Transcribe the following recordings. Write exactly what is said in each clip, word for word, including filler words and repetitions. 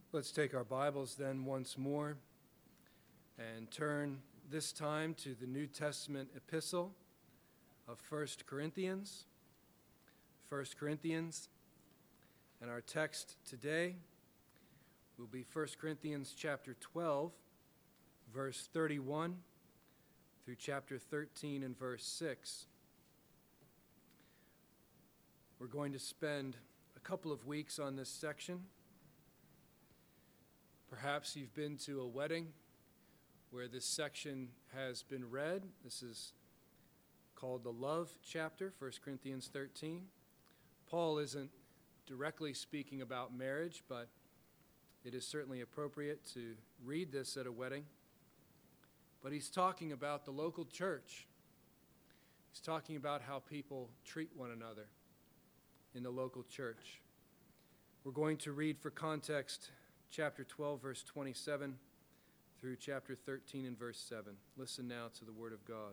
Let's take our Bibles then once more and turn this time to the New Testament epistle of First Corinthians. First Corinthians, and our text today will be First Corinthians chapter twelve, verse thirty-one through chapter thirteen and verse six. We're going to spend a couple of weeks on this section. Perhaps you've been to a wedding where this section has been read. This is called the love chapter, First Corinthians thirteen. Paul isn't directly speaking about marriage, but it is certainly appropriate to read this at a wedding. But he's talking about the local church. He's talking about how people treat one another in the local church. We're going to read for context chapter twelve, verse twenty-seven through chapter thirteen and verse seven. Listen now to the word of God.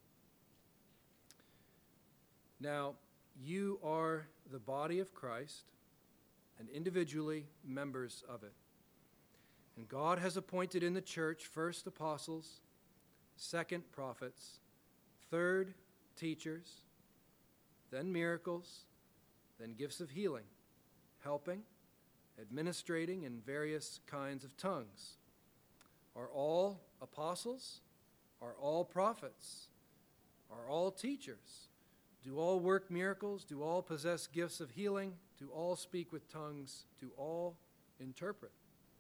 Now, you are the body of Christ and individually members of it. And God has appointed in the church first apostles, second prophets, third teachers, then miracles, then gifts of healing, helping, administrating in various kinds of tongues. Are all apostles? Are all prophets? Are all teachers? Do all work miracles? Do all possess gifts of healing? Do all speak with tongues? Do all interpret?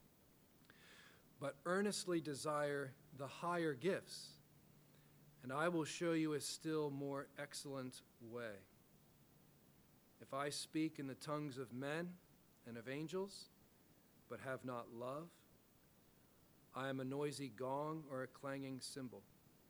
But earnestly desire the higher gifts, and I will show you a still more excellent way. If I speak in the tongues of men and of angels, but have not love, I am a noisy gong or a clanging cymbal.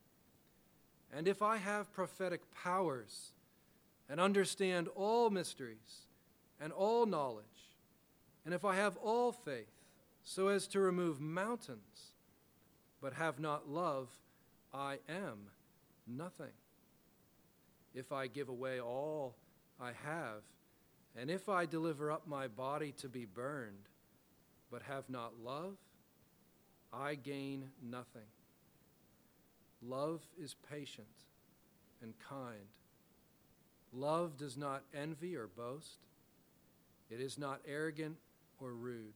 And if I have prophetic powers and understand all mysteries and all knowledge, and if I have all faith so as to remove mountains, but have not love, I am nothing. If I give away all I have, and if I deliver up my body to be burned, but have not love, I gain nothing. Love is patient and kind. Love does not envy or boast. It is not arrogant or rude.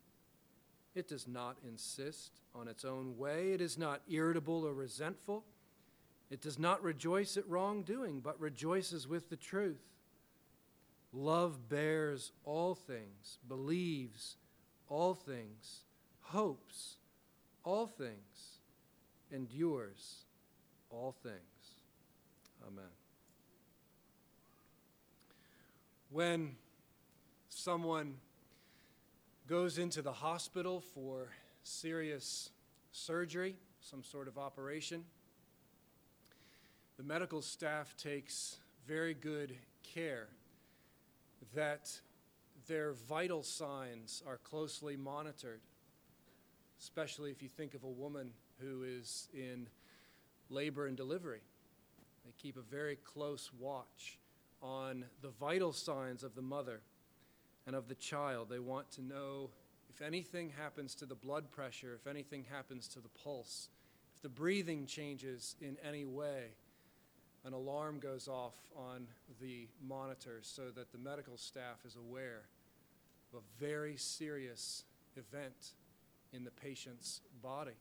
It does not insist on its own way. It is not irritable or resentful. It does not rejoice at wrongdoing, but rejoices with the truth. Love bears all things, believes all things, hopes all things, endures all things. Amen. When someone goes into the hospital for serious surgery, some sort of operation, the medical staff takes very good care that their vital signs are closely monitored, especially if you think of a woman who is in labor and delivery. They keep a very close watch on the vital signs of the mother and of the child. They want to know if anything happens to the blood pressure, if anything happens to the pulse, if the breathing changes in any way. An alarm goes off on the monitors so that the medical staff is aware of a very serious event in the patient's body.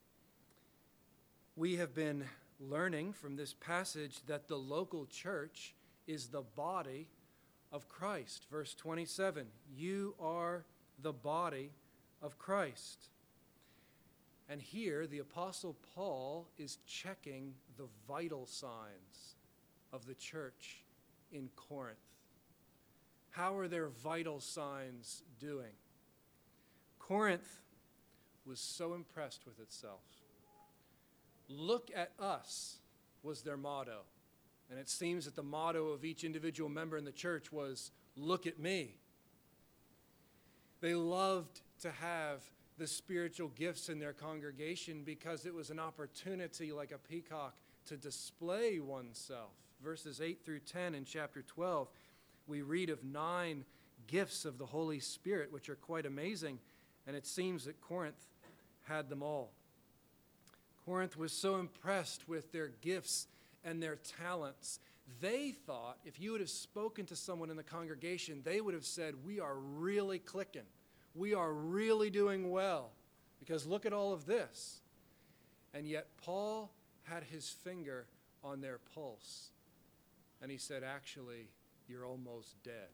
We have been learning from this passage that the local church is the body of Christ. Verse twenty-seven, you are the body of Christ. And here, the Apostle Paul is checking the vital signs of the church in Corinth. How are their vital signs doing? Corinth was so impressed with itself. Look at us was their motto. And it seems that the motto of each individual member in the church was, look at me. They loved to have the spiritual gifts in their congregation because it was an opportunity, like a peacock, to display oneself. Verses eight through ten in chapter twelve, we read of nine gifts of the Holy Spirit, which are quite amazing. And it seems that Corinth had them all. Corinth was so impressed with their gifts and their talents. They thought if you would have spoken to someone in the congregation, they would have said, we are really clicking. We are really doing well. Because look at all of this. And yet Paul had his finger on their pulse. And he said, actually, you're almost dead.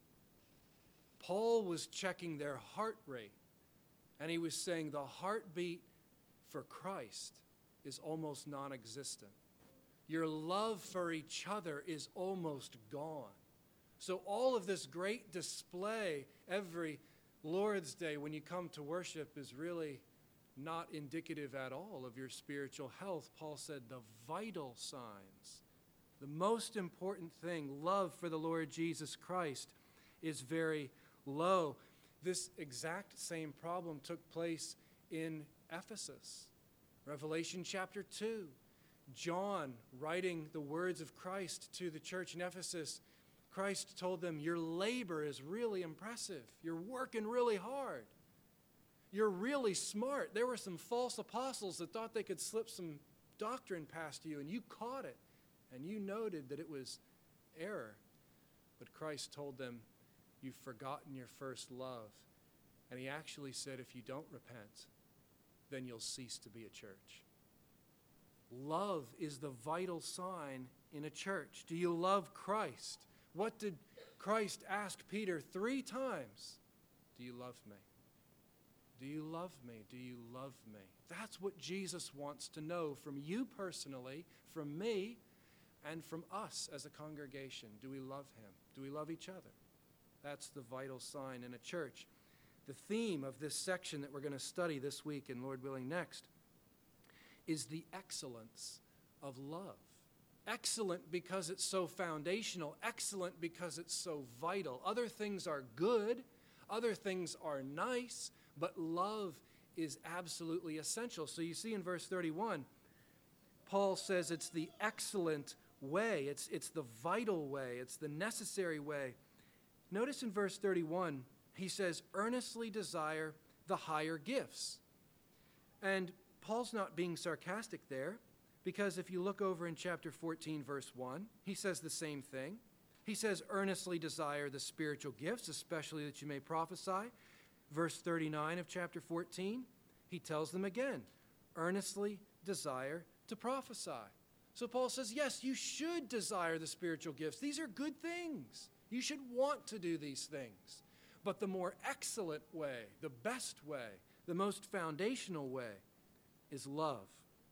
Paul was checking their heart rate. And he was saying the heartbeat for Christ is almost non-existent. Your love for each other is almost gone. So all of this great display every Lord's Day when you come to worship is really not indicative at all of your spiritual health. Paul said the vital signs, the most important thing, love for the Lord Jesus Christ, is very low. This exact same problem took place in Ephesus. Revelation chapter two. John, writing the words of Christ to the church in Ephesus, Christ told them, your labor is really impressive. You're working really hard. You're really smart. There were some false apostles that thought they could slip some doctrine past you, and you caught it, and you noted that it was error. But Christ told them, you've forgotten your first love. And he actually said, if you don't repent, then you'll cease to be a church. Love is the vital sign in a church. Do you love Christ? What did Christ ask Peter three times? Do you love me? Do you love me? Do you love me? That's what Jesus wants to know from you personally, from me, and from us as a congregation. Do we love him? Do we love each other? That's the vital sign in a church. The theme of this section that we're going to study this week, and Lord willing next, is the excellence of love. Excellent because it's so foundational. Excellent because it's so vital. Other things are good. Other things are nice. But love is absolutely essential. So you see in verse thirty-one, Paul says it's the excellent way. It's, it's the vital way. It's the necessary way. Notice in verse thirty-one, he says, earnestly desire the higher gifts. And Paul's not being sarcastic there, because if you look over in chapter fourteen, verse one, he says the same thing. He says, earnestly desire the spiritual gifts, especially that you may prophesy. Verse thirty-nine of chapter fourteen, he tells them again, earnestly desire to prophesy. So Paul says, yes, you should desire the spiritual gifts. These are good things. You should want to do these things. But the more excellent way, the best way, the most foundational way is love.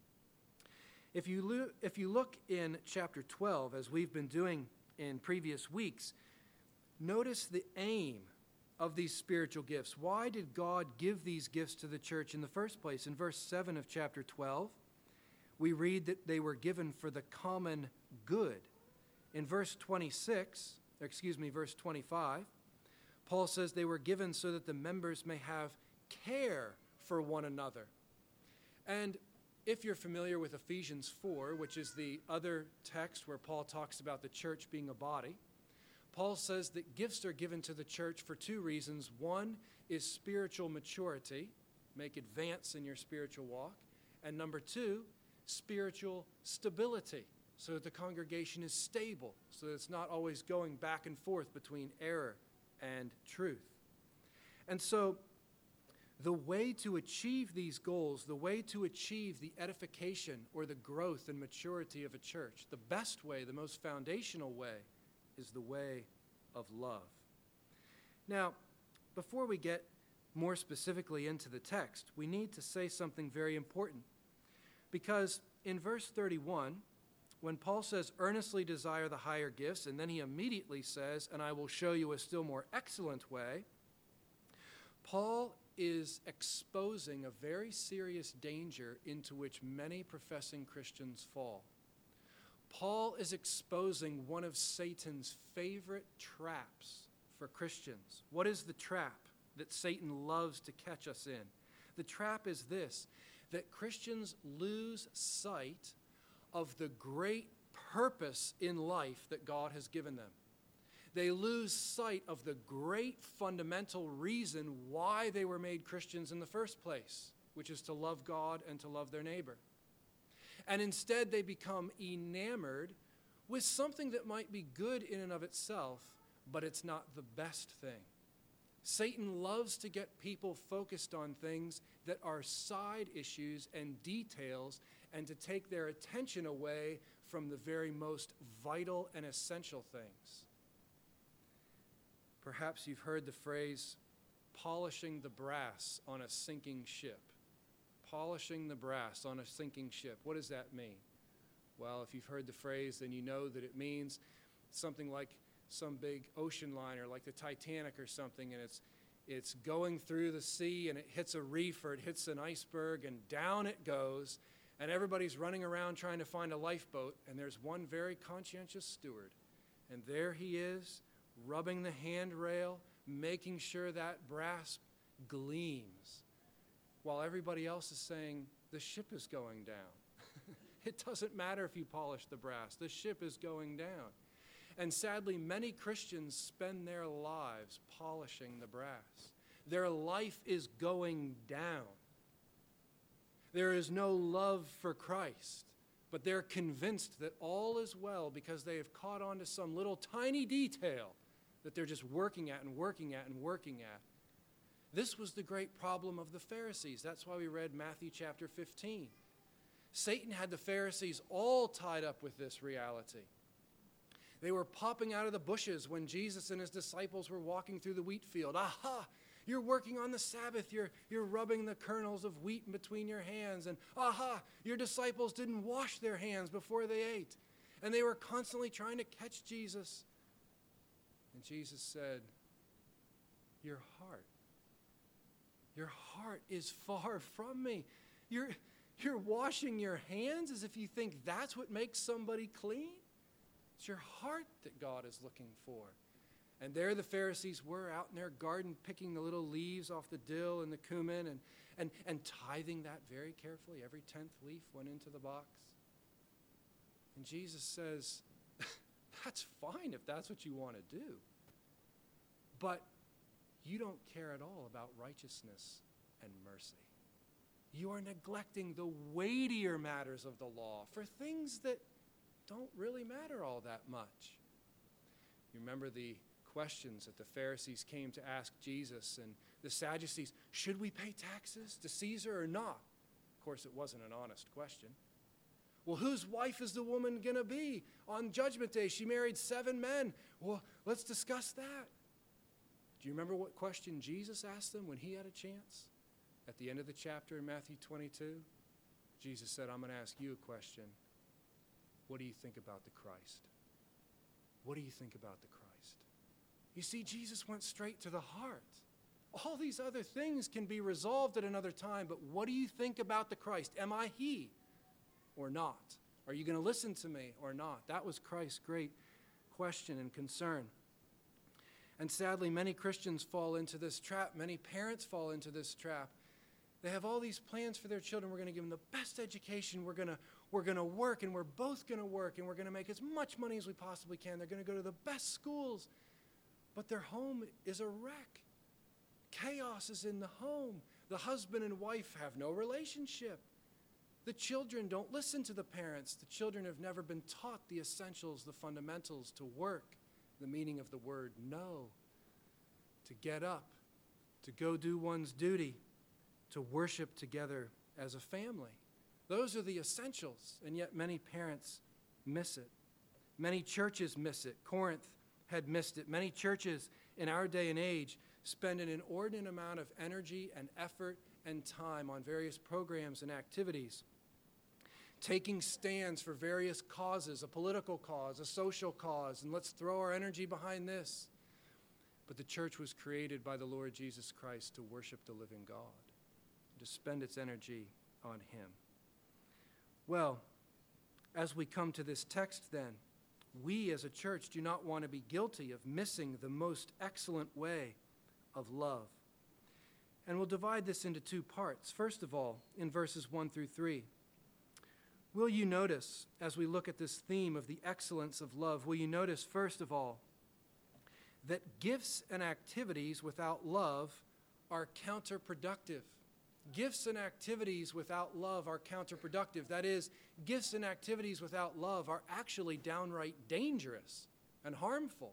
If you, lo- if you look in chapter twelve, as we've been doing in previous weeks, notice the aim of these spiritual gifts. Why did God give these gifts to the church in the first place? In verse seven of chapter twelve, we read that they were given for the common good. In verse twenty-six, or excuse me, verse twenty-five, Paul says they were given so that the members may have care for one another. And if you're familiar with Ephesians four, which is the other text where Paul talks about the church being a body, Paul says that gifts are given to the church for two reasons. One is spiritual maturity, make advance in your spiritual walk. And number two, spiritual stability, so that the congregation is stable, so that it's not always going back and forth between error and truth. And so the way to achieve these goals, the way to achieve the edification or the growth and maturity of a church, the best way, the most foundational way, is the way of love. Now, before we get more specifically into the text, we need to say something very important. Because in verse thirty-one, when Paul says, earnestly desire the higher gifts, and then he immediately says, and I will show you a still more excellent way, Paul is exposing a very serious danger into which many professing Christians fall. Paul is exposing one of Satan's favorite traps for Christians. What is the trap that Satan loves to catch us in? The trap is this, that Christians lose sight of the great purpose in life that God has given them. they lose sight of the great fundamental reason why they were made Christians in the first place, which is to love God and to love their neighbor. And instead they become enamored with something that might be good in and of itself, but it's not the best thing. Satan loves to get people focused on things that are side issues and details, and to take their attention away from the very most vital and essential things. Perhaps you've heard the phrase, polishing the brass on a sinking ship. Polishing the brass on a sinking ship. What does that mean? Well, if you've heard the phrase, then you know that it means something like some big ocean liner, like the Titanic or something, and it's it's going through the sea, and it hits a reef or it hits an iceberg, and down it goes, and everybody's running around trying to find a lifeboat, and there's one very conscientious steward, and there he is, rubbing the handrail, making sure that brass gleams, while everybody else is saying, the ship is going down. It doesn't matter if you polish the brass. The ship is going down. And sadly, many Christians spend their lives polishing the brass. Their life is going down. There is no love for Christ, but they're convinced that all is well because they have caught on to some little tiny detail that they're just working at and working at and working at. This was the great problem of the Pharisees. That's why we read Matthew chapter fifteen. Satan had the Pharisees all tied up with this reality. They were popping out of the bushes when Jesus and his disciples were walking through the wheat field. Aha! You're working on the Sabbath. You're, you're rubbing the kernels of wheat in between your hands. And aha! Your disciples didn't wash their hands before they ate. And they were constantly trying to catch Jesus. And Jesus said, your heart, your heart is far from me. You're, you're washing your hands as if you think that's what makes somebody clean? It's your heart that God is looking for. And there the Pharisees were out in their garden picking the little leaves off the dill and the cumin and, and, and tithing that very carefully. Every tenth leaf went into the box. And Jesus says, that's fine if that's what you want to do. But you don't care at all about righteousness and mercy. You are neglecting the weightier matters of the law for things that don't really matter all that much. You remember the questions that the Pharisees came to ask Jesus and the Sadducees, should we pay taxes to Caesar or not? Of course, it wasn't an honest question. Well, whose wife is the woman going to be on Judgment Day? She married seven men. Well, let's discuss that. Do you remember what question Jesus asked them when he had a chance? At the end of the chapter in Matthew twenty-two, Jesus said, I'm going to ask you a question. What do you think about the Christ? What do you think about the Christ? You see, Jesus went straight to the heart. All these other things can be resolved at another time, but what do you think about the Christ? Am I he or not? Are you going to listen to me or not? That was Christ's great question and concern. And sadly, many Christians fall into this trap. Many parents fall into this trap. They have all these plans for their children. We're going to give them the best education. We're going to we're going to work, and we're both going to work, and we're going to make as much money as we possibly can. They're going to go to the best schools. But their home is a wreck. Chaos is in the home. The husband and wife have no relationship. The children don't listen to the parents. The children have never been taught the essentials, the fundamentals, to work, the meaning of the word no, to get up, to go do one's duty, to worship together as a family. Those are the essentials, and yet many parents miss it. Many churches miss it. Corinth had missed it. Many churches in our day and age spend an inordinate amount of energy and effort and time on various programs and activities, taking stands for various causes, a political cause, a social cause, and let's throw our energy behind this. But the church was created by the Lord Jesus Christ to worship the living God, to spend its energy on him. Well, as we come to this text then, we as a church do not want to be guilty of missing the most excellent way of love. And we'll divide this into two parts. First of all, in verses one through three, will you notice, as we look at this theme of the excellence of love, will you notice, first of all, that gifts and activities without love are counterproductive. Gifts and activities without love are counterproductive. That is, gifts and activities without love are actually downright dangerous and harmful.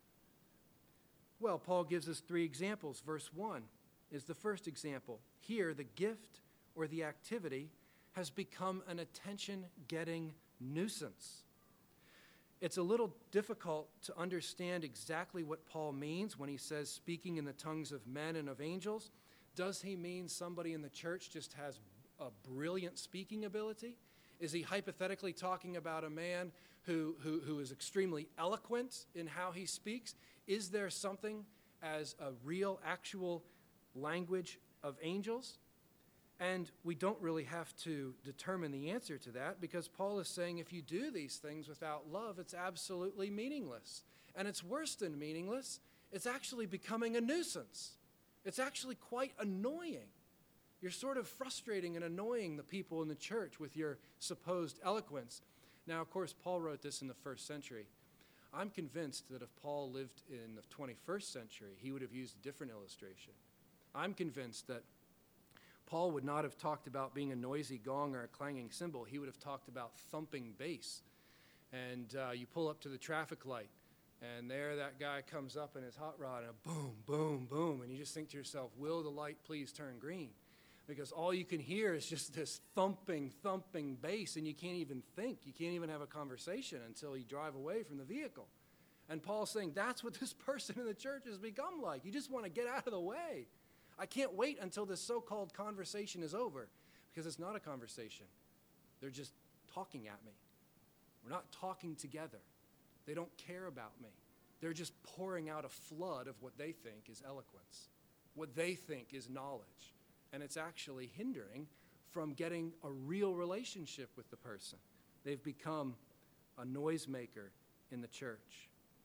Well, Paul gives us three examples. Verse one is the first example. Here, the gift or the activity has become an attention-getting nuisance. It's a little difficult to understand exactly what Paul means when he says speaking in the tongues of men and of angels. Does he mean somebody in the church just has a brilliant speaking ability? Is he hypothetically talking about a man who, who, who is extremely eloquent in how he speaks? Is there something as a real, actual language of angels? And we don't really have to determine the answer to that, because Paul is saying if you do these things without love, it's absolutely meaningless. And it's worse than meaningless. It's actually becoming a nuisance. It's actually quite annoying. You're sort of frustrating and annoying the people in the church with your supposed eloquence. Now, of course, Paul wrote this in the first century. I'm convinced that if Paul lived in the twenty-first century, he would have used a different illustration. I'm convinced that Paul would not have talked about being a noisy gong or a clanging cymbal. He would have talked about thumping bass. And uh, you pull up to the traffic light, and there that guy comes up in his hot rod, and a boom, boom, boom, and you just think to yourself, will the light please turn green? Because all you can hear is just this thumping, thumping bass, and you can't even think. You can't even have a conversation until you drive away from the vehicle. And Paul's saying that's what this person in the church has become like. You just want to get out of the way. I can't wait until this so-called conversation is over, because it's not a conversation. They're just talking at me. We're not talking together. They don't care about me. They're just pouring out a flood of what they think is eloquence, what they think is knowledge. And it's actually hindering from getting a real relationship with the person. They've become a noisemaker in the church.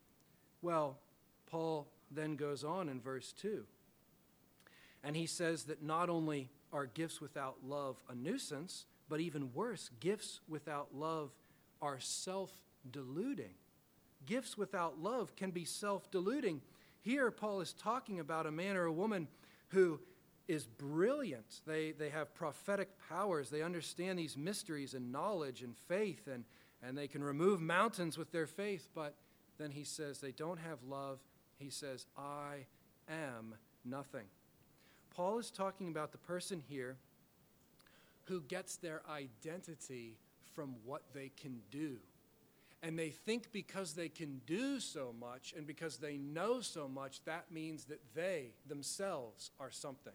Well, Paul then goes on in verse two. And he says that not only are gifts without love a nuisance, but even worse, gifts without love are self-deluding. Gifts without love can be self-deluding. Here, Paul is talking about a man or a woman who is brilliant. They, they have prophetic powers. They understand these mysteries and knowledge and faith, and, and they can remove mountains with their faith. But then he says they don't have love. He says, I am nothing. Paul is talking about the person here who gets their identity from what they can do. And they think because they can do so much and because they know so much, that means that they themselves are something.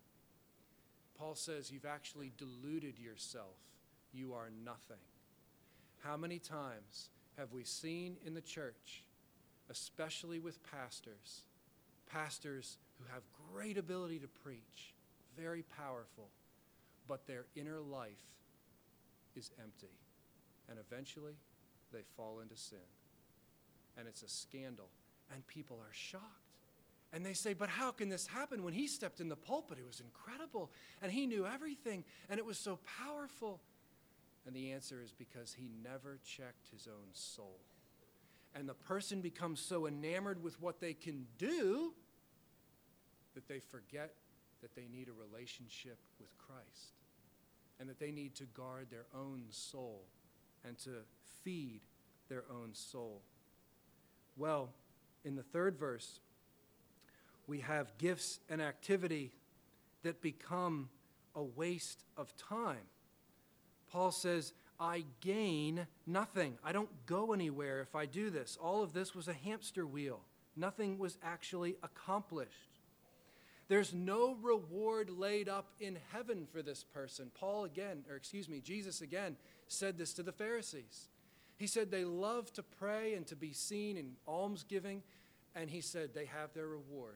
Paul says you've actually deluded yourself. You are nothing. How many times have we seen in the church, especially with pastors, pastors who have great ability to preach, very powerful, but their inner life is empty. And eventually, they fall into sin. And it's a scandal. And people are shocked. And they say, but how can this happen? When he stepped in the pulpit, it was incredible. And he knew everything. And it was so powerful. And the answer is because he never checked his own soul. And the person becomes so enamored with what they can do that they forget that they need a relationship with Christ. And that they need to guard their own soul and to feed their own soul. Well, in the third verse, we have gifts and activity that become a waste of time. Paul says, I gain nothing. I don't go anywhere if I do this. All of this was a hamster wheel. Nothing was actually accomplished. There's no reward laid up in heaven for this person. Paul again, or excuse me, Jesus again said this to the Pharisees. He said they love to pray and to be seen in almsgiving, and he said they have their reward.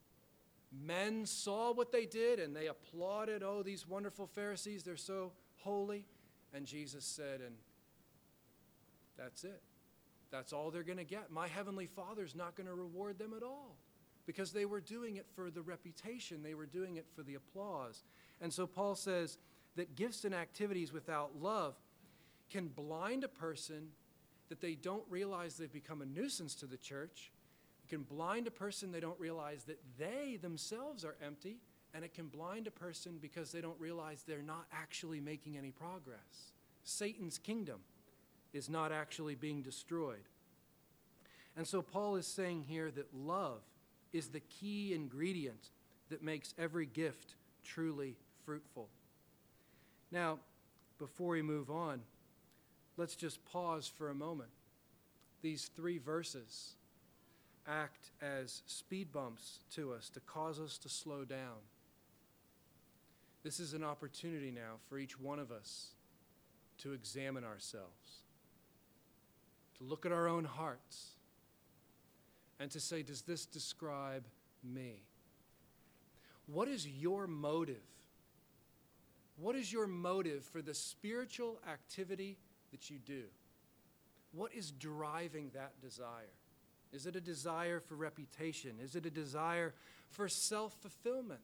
Men saw what they did and they applauded, oh, these wonderful Pharisees, they're so holy. And Jesus said, and that's it. That's all they're going to get. My heavenly Father's not going to reward them at all because they were doing it for the reputation. They were doing it for the applause. And so Paul says that gifts and activities without love can blind a person that they don't realize they've become a nuisance to the church, It can blind a person, they don't realize that they themselves are empty, and it can blind a person because they don't realize they're not actually making any progress. Satan's kingdom is not actually being destroyed. And so Paul is saying here that love is the key ingredient that makes every gift truly fruitful. Now, before we move on, let's just pause for a moment. These three verses act as speed bumps to us to cause us to slow down. This is an opportunity now for each one of us to examine ourselves, to look at our own hearts, and to say, does this describe me? What is your motive? What is your motive for the spiritual activity that you do? What is driving that desire? Is it a desire for reputation? Is it a desire for self-fulfillment?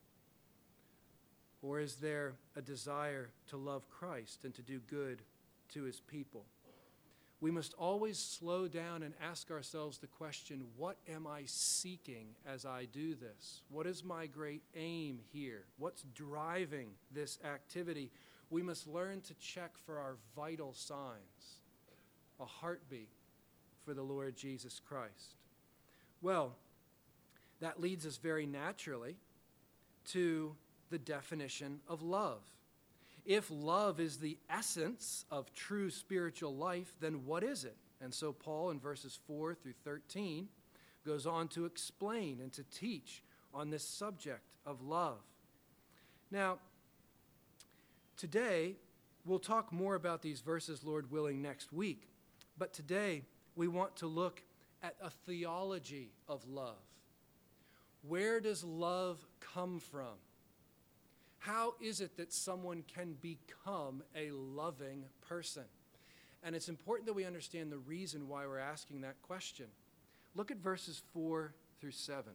Or is there a desire to love Christ and to do good to his people? We must always slow down and ask ourselves the question, what am I seeking as I do this? What is my great aim here? What's driving this activity? We must learn to check for our vital signs, a heartbeat for the Lord Jesus Christ. Well, that leads us very naturally to the definition of love. If love is the essence of true spiritual life, then what is it? And so Paul in verses four through thirteen goes on to explain and to teach on this subject of love. Now, today, we'll talk more about these verses, Lord willing, next week. But today, we want to look at a theology of love. Where does love come from? How is it that someone can become a loving person? And it's important that we understand the reason why we're asking that question. Look at verses four through seven.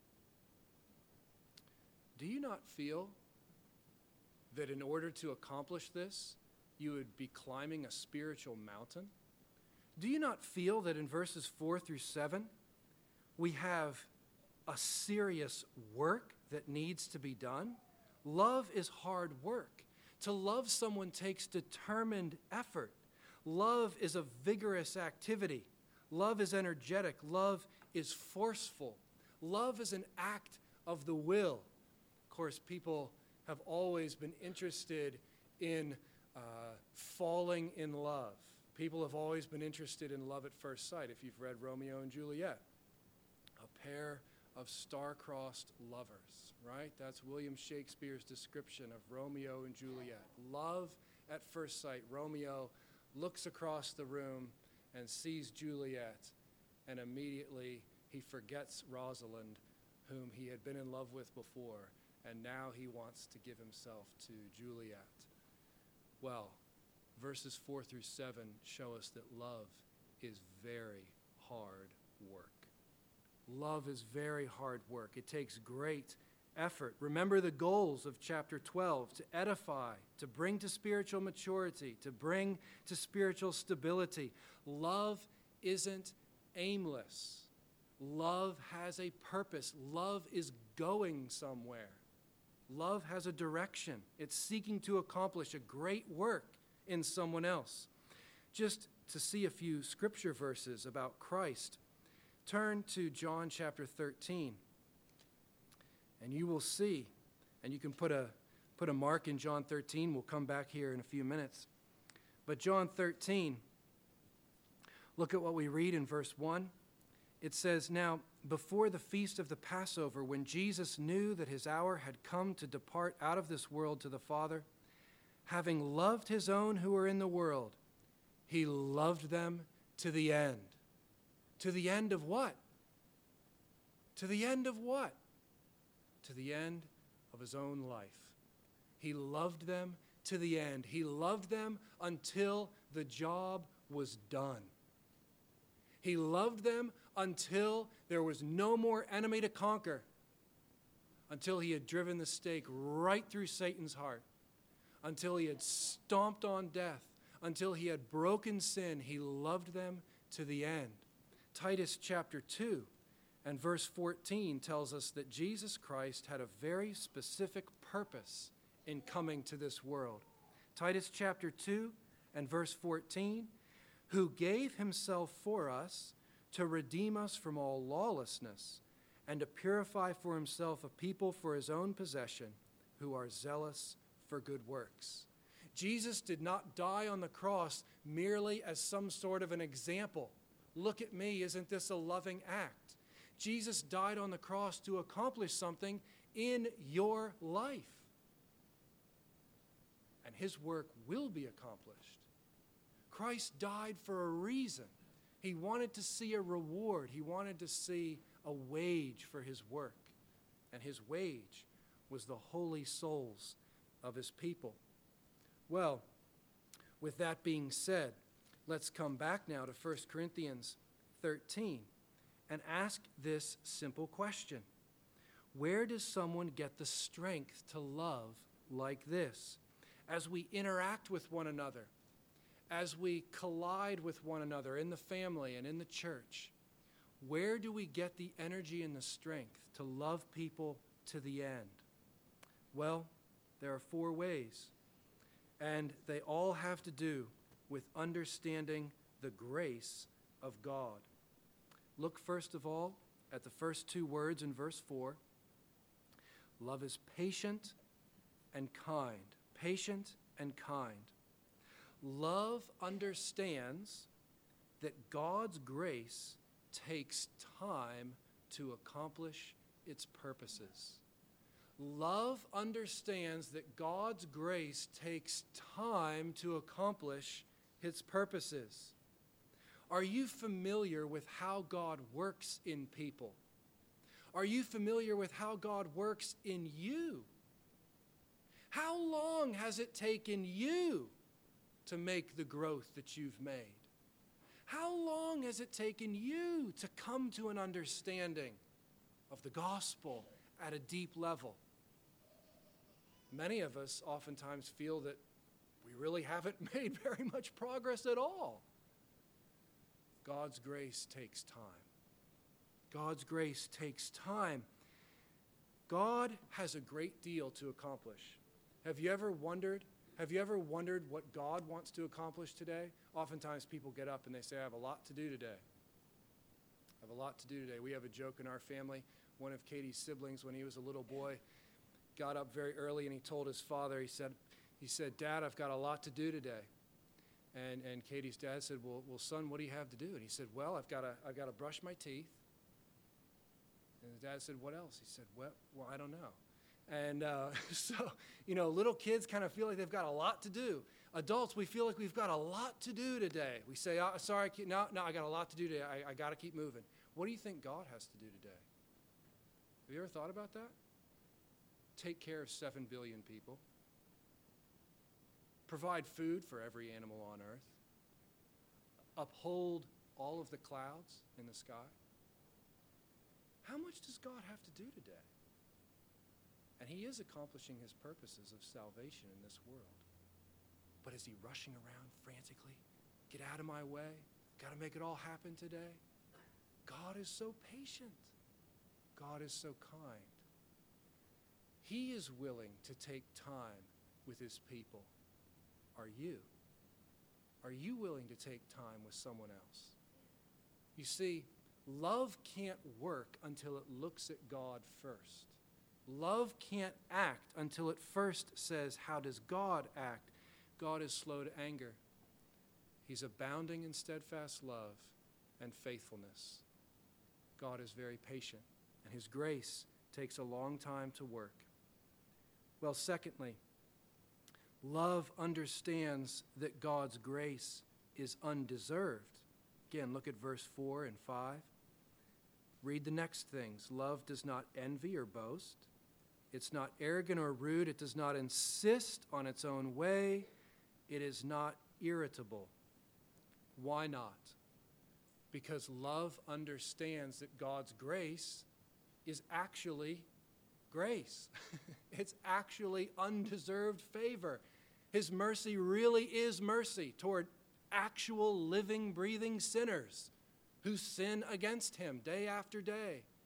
Do you not feel that in order to accomplish this, you would be climbing a spiritual mountain? Do you not feel that in verses four through seven, we have a serious work that needs to be done? Love is hard work. To love someone takes determined effort. Love is a vigorous activity. Love is energetic. Love is forceful. Love is an act of the will. Of course, people have always been interested in uh, falling in love. People have always been interested in love at first sight. If you've read Romeo and Juliet, a pair of star-crossed lovers, right? That's William Shakespeare's description of Romeo and Juliet. Love at first sight. Romeo looks across the room and sees Juliet, and immediately he forgets Rosalind, whom he had been in love with before, and now he wants to give himself to Juliet. Well, verses four through seven show us that love is very hard work. Love is very hard work. It takes great effort. Remember the goals of chapter twelve, to edify, to bring to spiritual maturity, to bring to spiritual stability. Love isn't aimless. Love has a purpose. Love is going somewhere. Love has a direction. It's seeking to accomplish a great work in someone else. Just to see a few scripture verses about Christ, turn to John chapter thirteen, and you will see, and you can put a, put a mark in John thirteen. We'll come back here in a few minutes. But John thirteen, look at what we read in verse one. It says, "Now, before the feast of the Passover, when Jesus knew that his hour had come to depart out of this world to the Father, having loved his own who were in the world, he loved them to the end." To the end of what? To the end of what? To the end of his own life. He loved them to the end. He loved them until the job was done. He loved them until there was no more enemy to conquer, until he had driven the stake right through Satan's heart, until he had stomped on death, until he had broken sin. He loved them to the end. Titus chapter two And verse fourteen tells us that Jesus Christ had a very specific purpose in coming to this world. Titus chapter two and verse fourteen, who gave himself for us to redeem us from all lawlessness and to purify for himself a people for his own possession who are zealous for good works. Jesus did not die on the cross merely as some sort of an example. Look at me, isn't this a loving act? Jesus died on the cross to accomplish something in your life. And his work will be accomplished. Christ died for a reason. He wanted to see a reward. He wanted to see a wage for his work. And his wage was the holy souls of his people. Well, with that being said, let's come back now to First Corinthians thirteen and ask this simple question. Where does someone get the strength to love like this? As we interact with one another, as we collide with one another in the family and in the church, where do we get the energy and the strength to love people to the end? Well, there are four ways, and they all have to do with understanding the grace of God. Look first of all at the first two words in verse four. Love is patient and kind. Patient and kind. Love understands that God's grace takes time to accomplish its purposes. Love understands that God's grace takes time to accomplish its purposes. Are you familiar with how God works in people? Are you familiar with how God works in you? How long has it taken you to make the growth that you've made? How long has it taken you to come to an understanding of the gospel at a deep level? Many of us oftentimes feel that we really haven't made very much progress at all. God's grace takes time. God's grace takes time. God has a great deal to accomplish. Have you ever wondered, have you ever wondered what God wants to accomplish today? Oftentimes people get up and they say, I have a lot to do today. I have a lot to do today. We have a joke in our family. One of Katie's siblings, when he was a little boy, got up very early and he told his father, he said, he said, Dad, I've got a lot to do today. And and Katie's dad said, well, well, son, what do you have to do? And he said, well, I've got to I've got to brush my teeth. And his dad said, what else? He said, well, well I don't know. And uh, so, you know, little kids kind of feel like they've got a lot to do. Adults, we feel like we've got a lot to do today. We say, oh, sorry, no, no, I got a lot to do today. I, I got to keep moving. What do you think God has to do today? Have you ever thought about that? Take care of seven billion people. Provide food for every animal on earth. Uphold all of the clouds in the sky. How much does God have to do today? And he is accomplishing his purposes of salvation in this world. But is he rushing around frantically? Get out of my way. Got to make it all happen today. God is so patient. God is so kind. He is willing to take time with his people. Are you? Are you willing to take time with someone else? You see, love can't work until it looks at God first. Love can't act until it first says, how does God act? God is slow to anger. He's abounding in steadfast love and faithfulness. God is very patient, and his grace takes a long time to work. Well, secondly, love understands that God's grace is undeserved. Again, look at verse four and five. Read the next things. Love does not envy or boast. It's not arrogant or rude. It does not insist on its own way. It is not irritable. Why not? Because love understands that God's grace is actually grace. It's actually undeserved favor. His mercy really is mercy toward actual living, breathing sinners who sin against him day after day.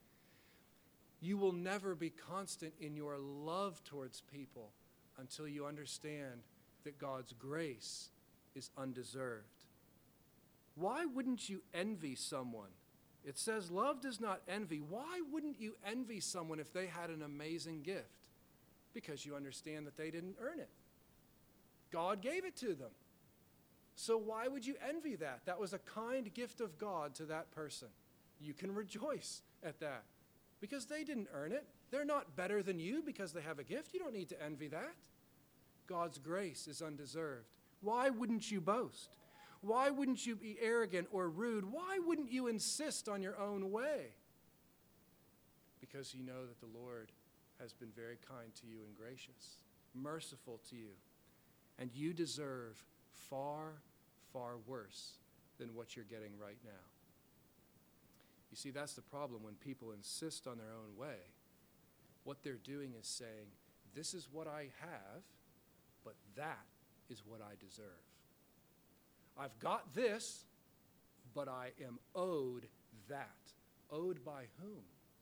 You will never be constant in your love towards people until you understand that God's grace is undeserved. Why wouldn't you envy someone? It says love does not envy. Why wouldn't you envy someone if they had an amazing gift? Because you understand that they didn't earn it. God gave it to them. So why would you envy that? That was a kind gift of God to that person. You can rejoice at that because they didn't earn it. They're not better than you because they have a gift. You don't need to envy that. God's grace is undeserved. Why wouldn't you boast? Why wouldn't you be arrogant or rude? Why wouldn't you insist on your own way? Because you know that the Lord has been very kind to you and gracious, merciful to you, and you deserve far, far worse than what you're getting right now. You see, that's the problem when people insist on their own way. What they're doing is saying, this is what I have, but that is what I deserve. I've got this, but I am owed that. Owed by whom?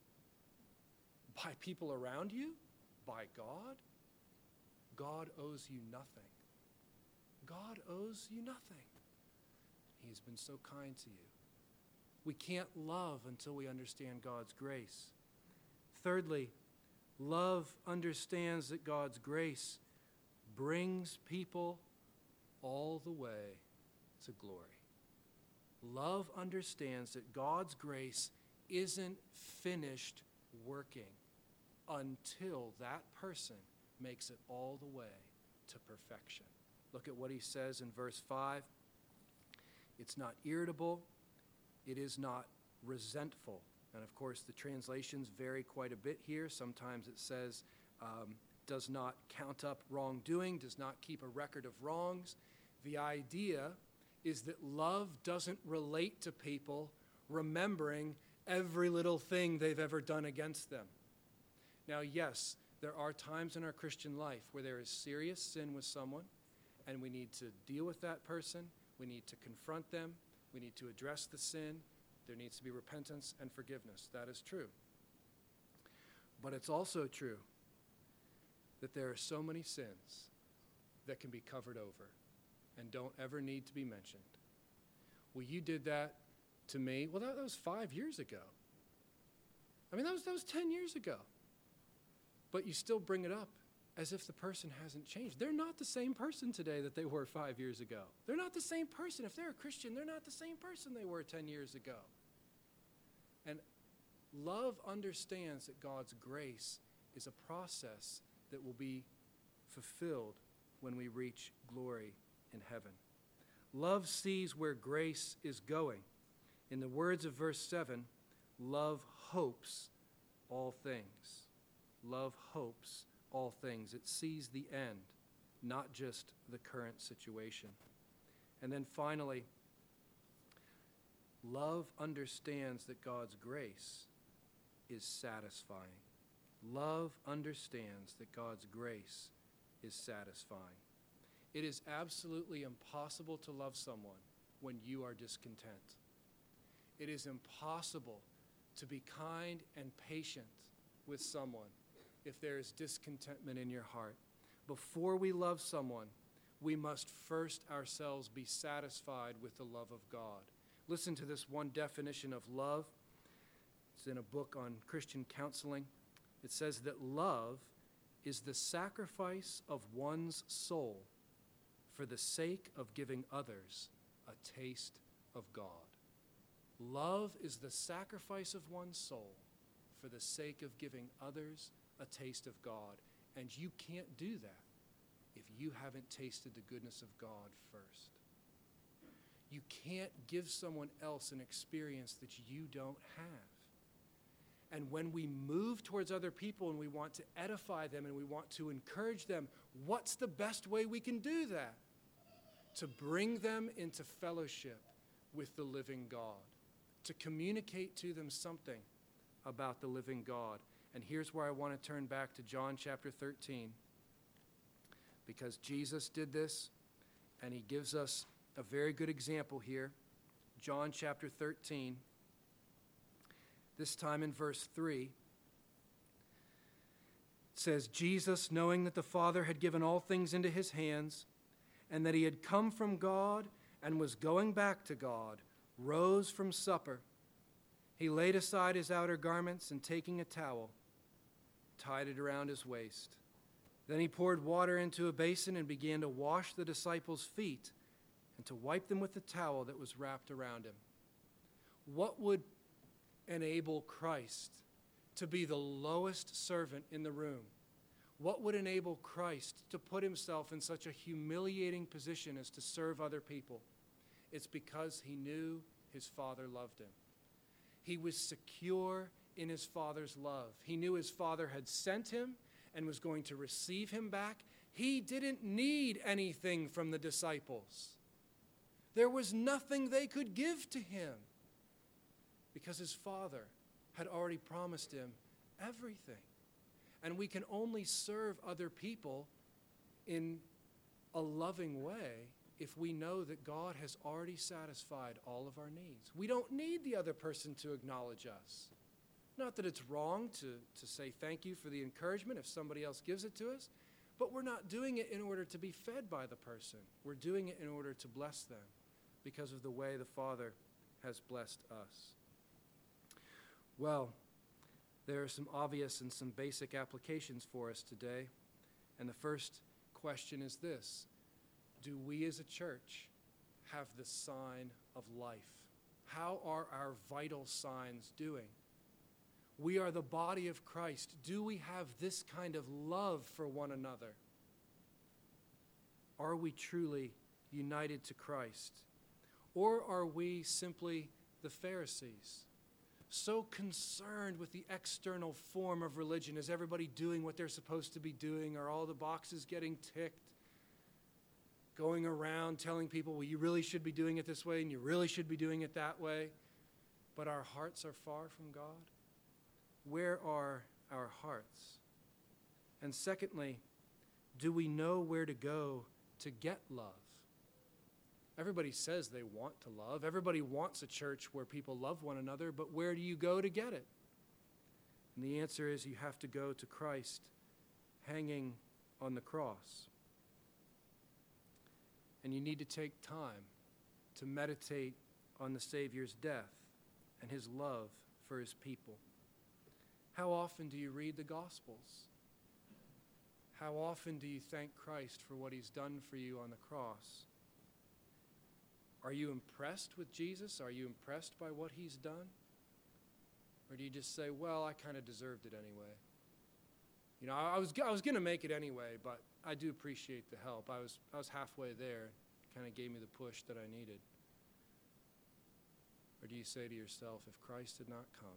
By people around you? By God? God owes you nothing. God owes you nothing. He has been so kind to you. We can't love until we understand God's grace. Thirdly, love understands that God's grace brings people all the way to glory. Love understands that God's grace isn't finished working until that person makes it all the way to perfection. Look at what he says in verse five. It's not irritable. It is not resentful. And of course, the translations vary quite a bit here. Sometimes it says, um, does not count up wrongdoing, does not keep a record of wrongs. The idea is that love doesn't relate to people remembering every little thing they've ever done against them. Now, yes, there are times in our Christian life where there is serious sin with someone, and we need to deal with that person. We need to confront them. We need to address the sin. There needs to be repentance and forgiveness. That is true. But it's also true that there are so many sins that can be covered over and don't ever need to be mentioned. Well, you did that to me. Well, that, that was five years ago. I mean, that was, that was ten years ago. But you still bring it up as if the person hasn't changed. They're not the same person today that they were five years ago. They're not the same person. If they're a Christian, they're not the same person they were ten years ago. And love understands that God's grace is a process that will be fulfilled when we reach glory in heaven. Love sees where grace is going. In the words of verse seven, love hopes all things. Love hopes all things. It sees the end, not just the current situation. And then finally, love understands that God's grace is satisfying. Love understands that God's grace is satisfying. It is absolutely impossible to love someone when you are discontent. It is impossible to be kind and patient with someone if there is discontentment in your heart. Before we love someone, we must first ourselves be satisfied with the love of God. Listen to this one definition of love. It's in a book on Christian counseling. It says that love is the sacrifice of one's soul for the sake of giving others a taste of God. Love is the sacrifice of one's soul for the sake of giving others a taste of God. And you can't do that if you haven't tasted the goodness of God first. You can't give someone else an experience that you don't have. And when we move towards other people and we want to edify them and we want to encourage them, what's the best way we can do that? To bring them into fellowship with the living God, to communicate to them something about the living God. And here's where I want to turn back to John chapter thirteen, because Jesus did this, and he gives us a very good example here. John chapter thirteen, this time in verse three. says, Jesus, knowing that the Father had given all things into his hands, and that he had come from God and was going back to God, rose from supper. He laid aside his outer garments, and taking a towel, tied it around his waist. Then he poured water into a basin and began to wash the disciples' feet and to wipe them with the towel that was wrapped around him. What would enable Christ to be the lowest servant in the room? What would enable Christ to put himself in such a humiliating position as to serve other people? It's because he knew his Father loved him. He was secure in his Father's love. He knew his Father had sent him and was going to receive him back. He didn't need anything from the disciples. There was nothing they could give to him because his Father had already promised him everything. And we can only serve other people in a loving way if we know that God has already satisfied all of our needs. We don't need the other person to acknowledge us. Not that it's wrong to, to say thank you for the encouragement if somebody else gives it to us, but we're not doing it in order to be fed by the person. We're doing it in order to bless them because of the way the Father has blessed us. Well, there are some obvious and some basic applications for us today. And the first question is this: do we as a church have the sign of life? How are our vital signs doing? We are the body of Christ. Do we have this kind of love for one another? Are we truly united to Christ? Or are we simply the Pharisees, so concerned with the external form of religion? Is everybody doing what they're supposed to be doing? Are all the boxes getting ticked? Going around telling people, well, you really should be doing it this way and you really should be doing it that way, but our hearts are far from God? Where are our hearts? And secondly, do we know where to go to get love? Everybody says they want to love. Everybody wants a church where people love one another, but where do you go to get it? And the answer is you have to go to Christ hanging on the cross. And you need to take time to meditate on the Savior's death and his love for his people. How often do you read the Gospels? How often do you thank Christ for what he's done for you on the cross? Are you impressed with Jesus? Are you impressed by what he's done? Or do you just say, well, I kind of deserved it anyway? You know, I was I was going to make it anyway, but I do appreciate the help. I was I was halfway there. It kind of gave me the push that I needed. Or do you say to yourself, if Christ had not come,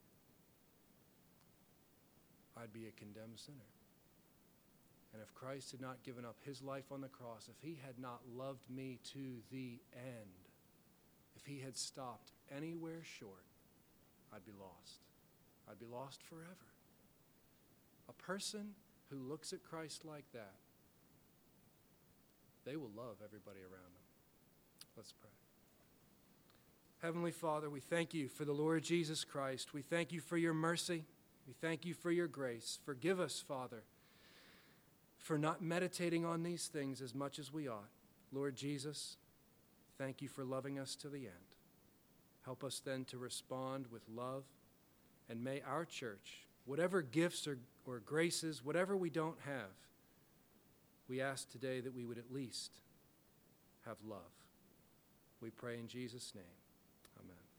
I'd be a condemned sinner. And if Christ had not given up his life on the cross, if he had not loved me to the end, if he had stopped anywhere short, I'd be lost. I'd be lost forever. A person who looks at Christ like that, they will love everybody around them. Let's pray. Heavenly Father, we thank you for the Lord Jesus Christ. We thank you for your mercy. We thank you for your grace. Forgive us, Father, for not meditating on these things as much as we ought. Lord Jesus, thank you for loving us to the end. Help us then to respond with love, and may our church, whatever gifts or, or graces, whatever we don't have, we ask today that we would at least have love. We pray in Jesus' name. Amen.